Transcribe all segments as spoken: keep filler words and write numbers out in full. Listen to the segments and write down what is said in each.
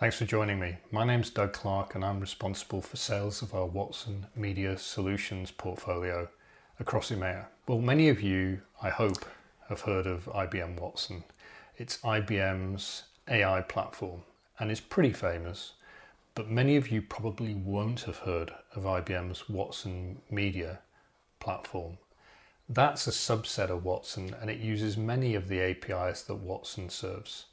Thanks for joining me. My name's Doug Clark and I'm responsible for sales of our Watson Media Solutions portfolio across EMEA. Well, many of you, I hope, have heard of I B M Watson. It's I B M's A I platform and it's pretty famous, but many of you probably won't have heard of I B M's Watson Media platform. That's a subset of Watson and it uses many of the A P Is that Watson serves.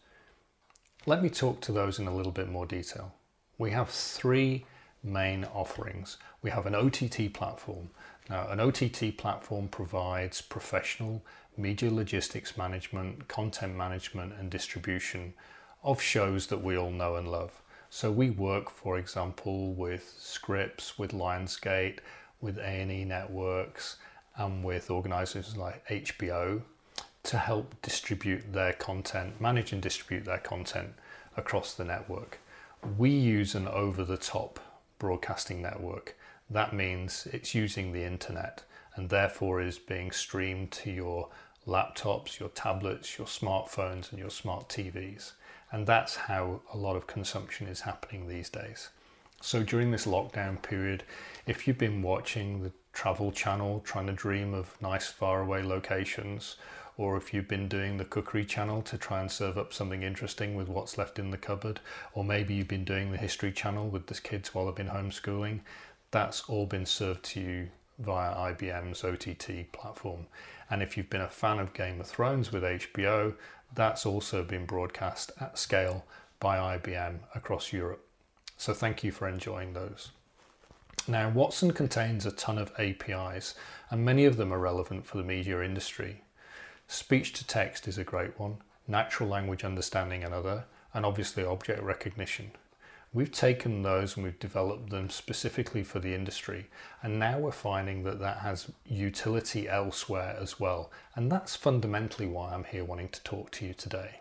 Let me talk to those in a little bit more detail. We have three main offerings. We have an O T T platform. Now, an O T T platform provides professional media logistics management, content management and distribution of shows that we all know and love. So we work, for example, with Scripps, with Lionsgate, with A and E Networks, and with organizations like H B O to help distribute their content, manage and distribute their content across the network. We use an over-the-top broadcasting network. That means it's using the internet and therefore is being streamed to your laptops, your tablets, your smartphones and your smart T Vs. And that's how a lot of consumption is happening these days. So during this lockdown period, if you've been watching the Travel Channel, trying to dream of nice faraway locations, or if you've been doing the Cookery Channel to try and serve up something interesting with what's left in the cupboard, or maybe you've been doing the History Channel with the kids while they've been homeschooling, that's all been served to you via I B M's O T T platform. And if you've been a fan of Game of Thrones with H B O, that's also been broadcast at scale by I B M across Europe. So thank you for enjoying those. Now, Watson contains a ton of A P Is, and many of them are relevant for the media industry. Speech to text is a great one, natural language understanding another, and obviously object recognition. We've taken those and we've developed them specifically for the industry, and now we're finding that that has utility elsewhere as well, and that's fundamentally why I'm here wanting to talk to you today.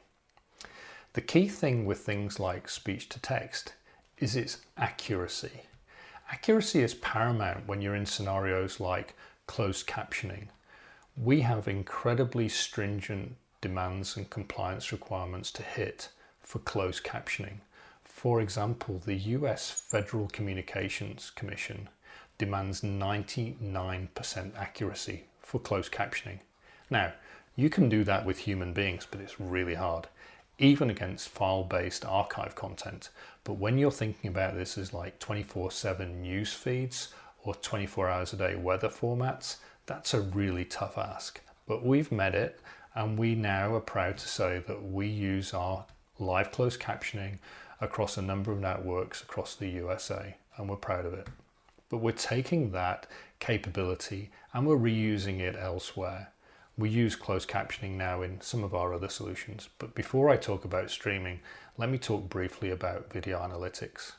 The key thing with things like speech to text is its accuracy. Accuracy is paramount when you're in scenarios like closed captioning. We have incredibly stringent demands and compliance requirements to hit for closed captioning. For example, the U S Federal Communications Commission demands ninety-nine percent accuracy for closed captioning. Now, you can do that with human beings, but it's really hard, even against file-based archive content. But when you're thinking about this as like twenty-four seven news feeds or twenty-four hours a day weather formats, that's a really tough ask. But we've met it, and we now are proud to say that we use our live closed captioning across a number of networks across the U S A, and we're proud of it. But we're taking that capability and we're reusing it elsewhere. We use closed captioning now in some of our other solutions. But before I talk about streaming, let me talk briefly about video analytics.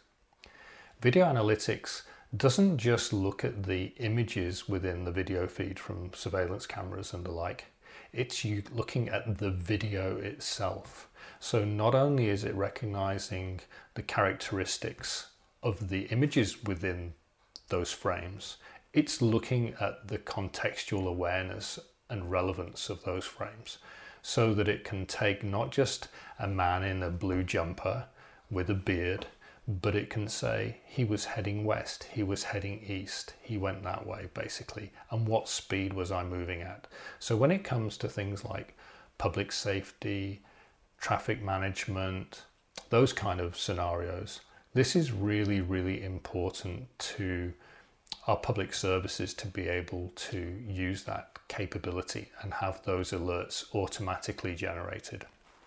Video analytics doesn't just look at the images within the video feed from surveillance cameras and the like. It's you looking at the video itself. So not only is it recognizing the characteristics of the images within those frames, it's looking at the contextual awareness and relevance of those frames so that it can take not just a man in a blue jumper with a beard, but it can say he was heading west, he was heading east, he went that way basically, and what speed was I moving at. So when it comes to things like public safety, traffic management, those kind of scenarios, this is really, really important to our public services to be able to use that capability and have those alerts automatically generated.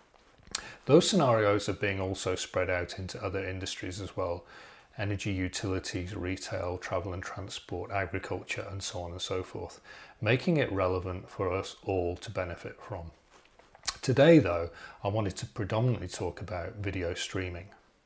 Those scenarios are being also spread out into other industries as well: energy, utilities, retail, travel and transport, agriculture, and so on and so forth, making it relevant for us all to benefit from. Today, though, I wanted to predominantly talk about video streaming.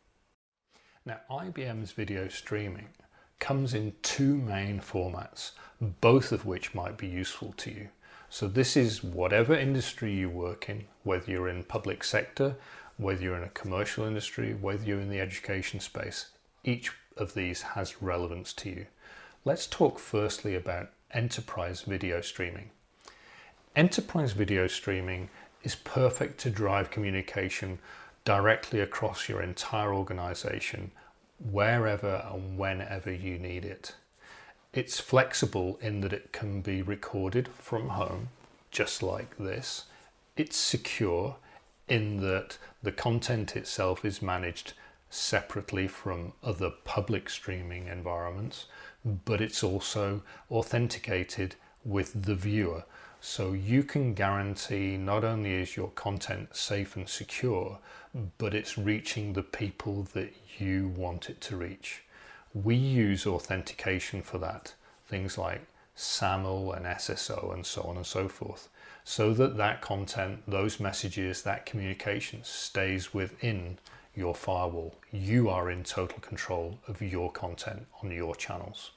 Now, I B M's video streaming comes in two main formats, both of which might be useful to you. So this is whatever industry you work in, whether you're in public sector, whether you're in a commercial industry, whether you're in the education space, each of these has relevance to you. Let's talk firstly about enterprise video streaming. Enterprise video streaming is perfect to drive communication directly across your entire organization, wherever and whenever you need it. It's flexible in that it can be recorded from home, just like this. It's secure in that the content itself is managed separately from other public streaming environments, but it's also authenticated with the viewer. So you can guarantee not only is your content safe and secure, but it's reaching the people that you want it to reach. We use authentication for that, things like SAML and S S O and so on and so forth, so that that content, those messages, that communication stays within your firewall. You are in total control of your content on your channels.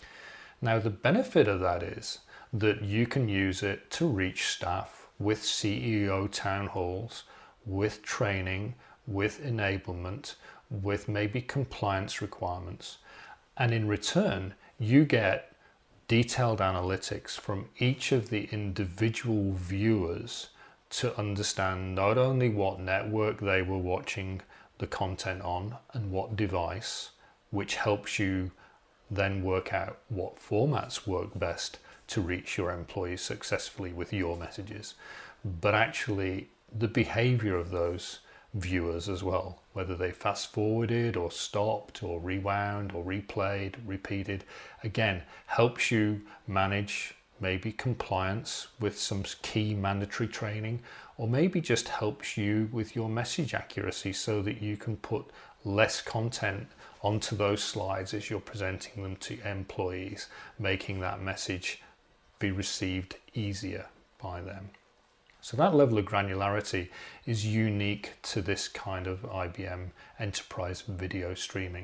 Now, the benefit of that is that you can use it to reach staff with C E O town halls, with training, with enablement, with maybe compliance requirements. And in return, you get detailed analytics from each of the individual viewers to understand not only what network they were watching the content on and what device, which helps you then work out what formats work best to reach your employees successfully with your messages, but actually the behavior of those viewers as well, whether they fast forwarded or stopped or rewound or replayed, repeated, again, helps you manage maybe compliance with some key mandatory training, or maybe just helps you with your message accuracy so that you can put less content onto those slides as you're presenting them to employees, making that message be received easier by them. So that level of granularity is unique to this kind of I B M enterprise video streaming.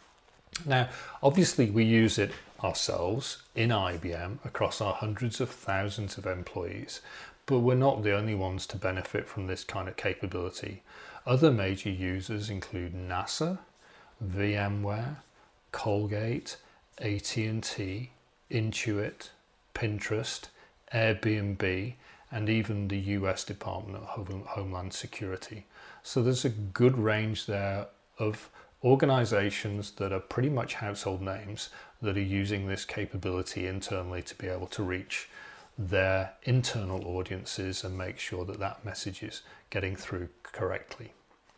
Now, obviously we use it ourselves in I B M across our hundreds of thousands of employees, but we're not the only ones to benefit from this kind of capability. Other major users include NASA, VMware, Colgate, A T and T, Intuit, Pinterest, Airbnb, and even the U S Department of Homeland Security. So there's a good range there of organizations that are pretty much household names that are using this capability internally to be able to reach their internal audiences and make sure that that message is getting through correctly.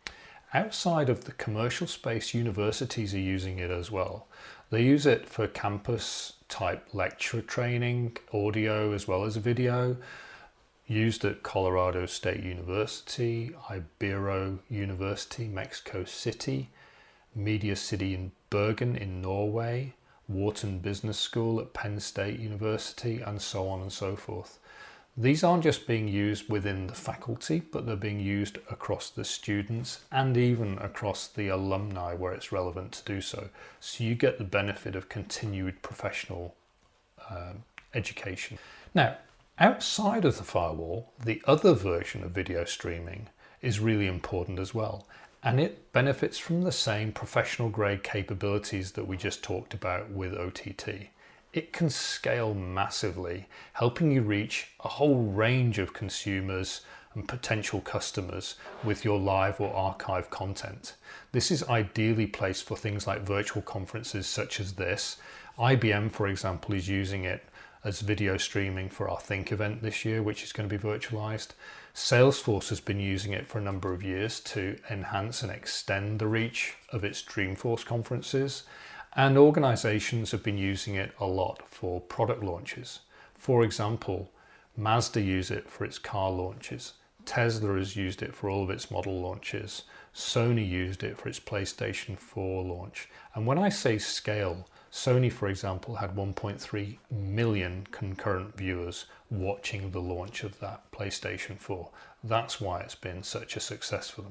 Outside of the commercial space, universities are using it as well. They use it for campus type lecture training, audio as well as video, used at Colorado State University, Ibero University, Mexico City, Media City in Bergen in Norway, Wharton Business School at Penn State University, and so on and so forth. These aren't just being used within the faculty, but they're being used across the students and even across the alumni where it's relevant to do so. So you get the benefit of continued professional um, education. Now, outside of the firewall, the other version of video streaming is really important as well. And it benefits from the same professional grade capabilities that we just talked about with O T T. It can scale massively, helping you reach a whole range of consumers and potential customers with your live or archive content. This is ideally placed for things like virtual conferences such as this. I B M, for example, is using it as video streaming for our Think event this year, which is going to be virtualized. Salesforce has been using it for a number of years to enhance and extend the reach of its Dreamforce conferences. And organizations have been using it a lot for product launches. For example, Mazda use it for its car launches. Tesla has used it for all of its model launches. Sony used it for its PlayStation four launch. And when I say scale, Sony, for example, had one point three million concurrent viewers watching the launch of that PlayStation four. That's why it's been such a success for them.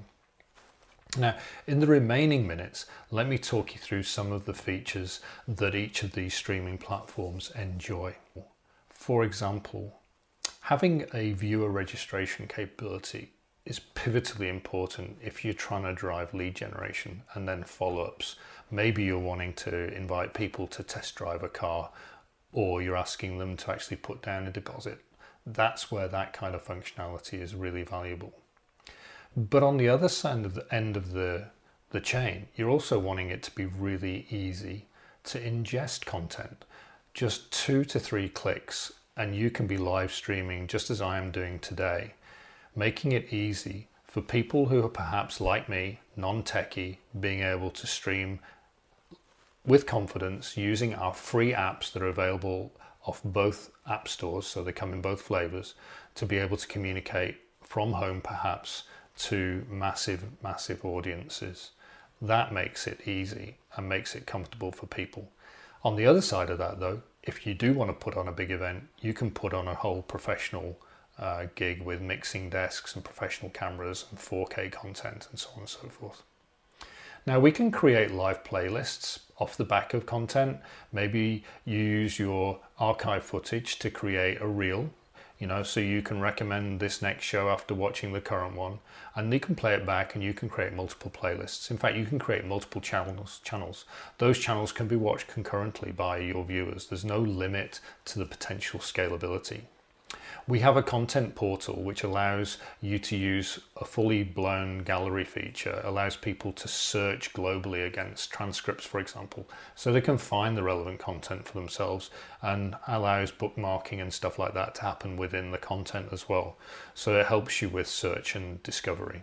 Now, in the remaining minutes, let me talk you through some of the features that each of these streaming platforms enjoy. For example, having a viewer registration capability is pivotally important if you're trying to drive lead generation and then follow-ups. Maybe you're wanting to invite people to test drive a car, or you're asking them to actually put down a deposit. That's where that kind of functionality is really valuable. But on the other side of the end of the, the chain, you're also wanting it to be really easy to ingest content. Just two to three clicks and you can be live streaming just as I am doing today, making it easy for people who are perhaps like me, non-techie, being able to stream with confidence using our free apps that are available off both app stores, so they come in both flavors, to be able to communicate from home perhaps to massive, massive audiences. That makes it easy and makes it comfortable for people. On the other side of that though, if you do want to put on a big event, you can put on a whole professional uh, gig with mixing desks and professional cameras and four K content and so on and so forth. Now we can create live playlists off the back of content. Maybe you use your archive footage to create a reel, you know, so you can recommend this next show after watching the current one, and you can play it back and you can create multiple playlists. In fact, you can create multiple channels. Channels. Those channels can be watched concurrently by your viewers. There's no limit to the potential scalability. We have a content portal which allows you to use a fully blown gallery feature, allows people to search globally against transcripts, for example, so they can find the relevant content for themselves, and allows bookmarking and stuff like that to happen within the content as well. So it helps you with search and discovery.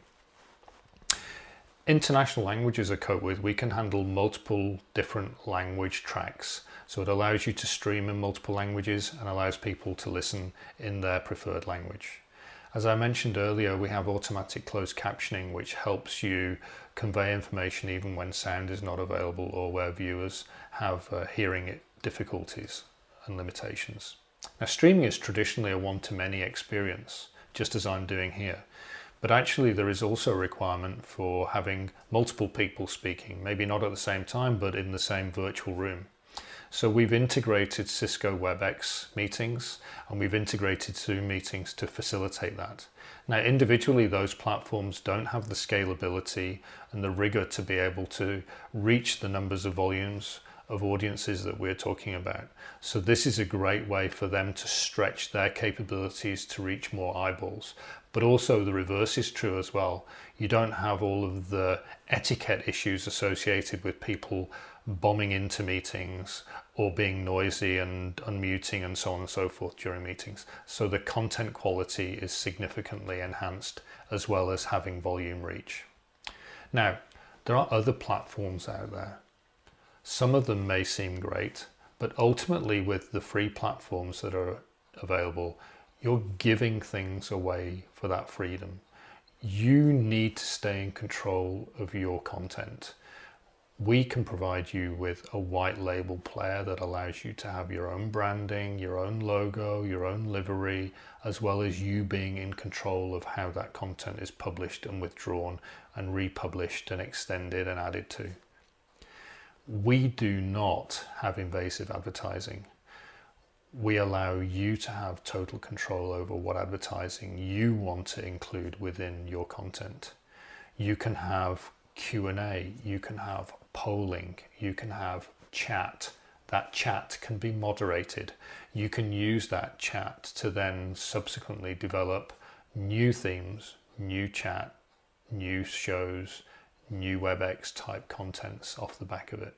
International languages are coped with. We can handle multiple different language tracks. So it allows you to stream in multiple languages and allows people to listen in their preferred language. As I mentioned earlier, we have automatic closed captioning, which helps you convey information even when sound is not available or where viewers have uh, hearing difficulties and limitations. Now, streaming is traditionally a one-to-many experience, just as I'm doing here. But actually there is also a requirement for having multiple people speaking, maybe not at the same time, but in the same virtual room. So we've integrated Cisco WebEx meetings and we've integrated Zoom meetings to facilitate that. Now individually those platforms don't have the scalability and the rigor to be able to reach the numbers of volumes of audiences that we're talking about. So this is a great way for them to stretch their capabilities to reach more eyeballs. But also the reverse is true as well. You don't have all of the etiquette issues associated with people bombing into meetings or being noisy and unmuting and so on and so forth during meetings. So the content quality is significantly enhanced as well as having volume reach. Now, there are other platforms out there. Some of them may seem great, but ultimately with the free platforms that are available, you're giving things away for that freedom. You need to stay in control of your content. We can provide you with a white label player that allows you to have your own branding, your own logo, your own livery, as well as you being in control of how that content is published and withdrawn and republished and extended and added to. We do not have invasive advertising. We allow you to have total control over what advertising you want to include within your content. You can have Q and A, you can have polling, you can have chat. That chat can be moderated. You can use that chat to then subsequently develop new themes, new chat, new shows, new WebEx type contents off the back of it.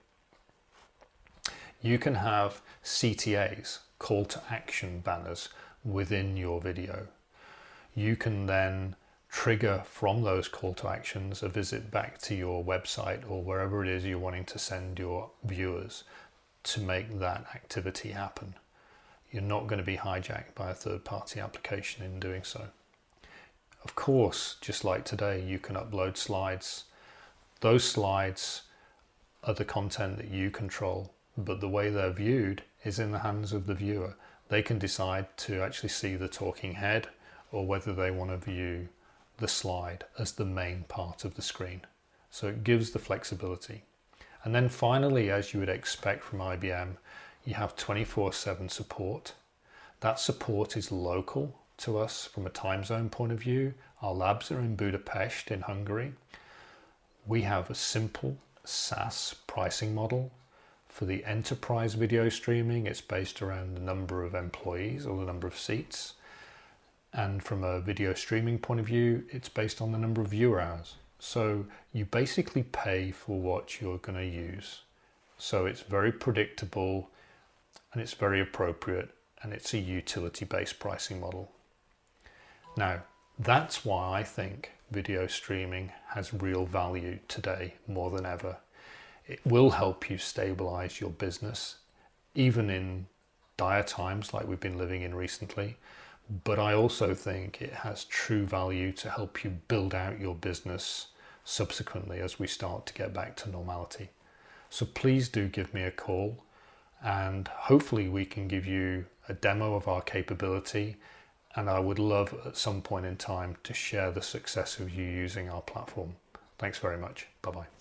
You can have C T As, call to action banners, within your video. You can then trigger from those call to actions a visit back to your website or wherever it is you're wanting to send your viewers to make that activity happen. You're not going to be hijacked by a third-party application in doing so. Of course, just like today, you can upload slides. Those slides are the content that you control, but the way they're viewed is in the hands of the viewer. They can decide to actually see the talking head or whether they want to view the slide as the main part of the screen. So it gives the flexibility. And then finally, as you would expect from I B M, you have twenty-four seven support. That support is local to us from a time zone point of view. Our labs are in Budapest in Hungary. We have a simple SaaS pricing model. For the enterprise video streaming, it's based around the number of employees or the number of seats. And from a video streaming point of view, it's based on the number of viewer hours. So you basically pay for what you're going to use. So it's very predictable and it's very appropriate, and it's a utility-based pricing model. Now, that's why I think video streaming has real value today more than ever. It will help you stabilize your business, even in dire times like we've been living in recently. But I also think it has true value to help you build out your business subsequently as we start to get back to normality. So please do give me a call, and hopefully we can give you a demo of our capability. And I would love at some point in time to share the success of you using our platform. Thanks very much. Bye-bye.